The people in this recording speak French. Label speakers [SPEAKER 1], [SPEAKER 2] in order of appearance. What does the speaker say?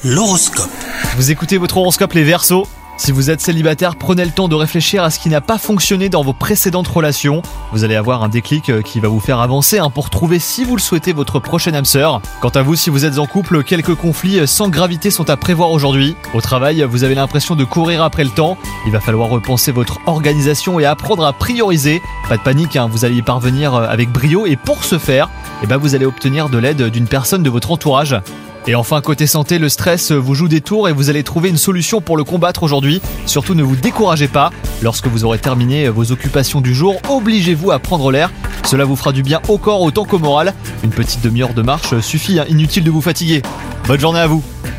[SPEAKER 1] L'horoscope.
[SPEAKER 2] Vous écoutez votre horoscope les Verseaux. Si vous êtes célibataire, prenez le temps de réfléchir à ce qui n'a pas fonctionné dans vos précédentes relations. Vous allez avoir un déclic qui va vous faire avancer pour trouver, si vous le souhaitez, votre prochaine âme sœur. Quant à vous, si vous êtes en couple, quelques conflits sans gravité sont à prévoir aujourd'hui. Au travail, vous avez l'impression de courir après le temps. Il va falloir repenser votre organisation et apprendre à prioriser. Pas de panique, vous allez y parvenir avec brio et pour ce faire, vous allez obtenir de l'aide d'une personne de votre entourage. Et enfin, côté santé, le stress vous joue des tours et vous allez trouver une solution pour le combattre aujourd'hui. Surtout, ne vous découragez pas. Lorsque vous aurez terminé vos occupations du jour, obligez-vous à prendre l'air. Cela vous fera du bien au corps autant qu'au moral. Une petite demi-heure de marche suffit, inutile de vous fatiguer. Bonne journée à vous.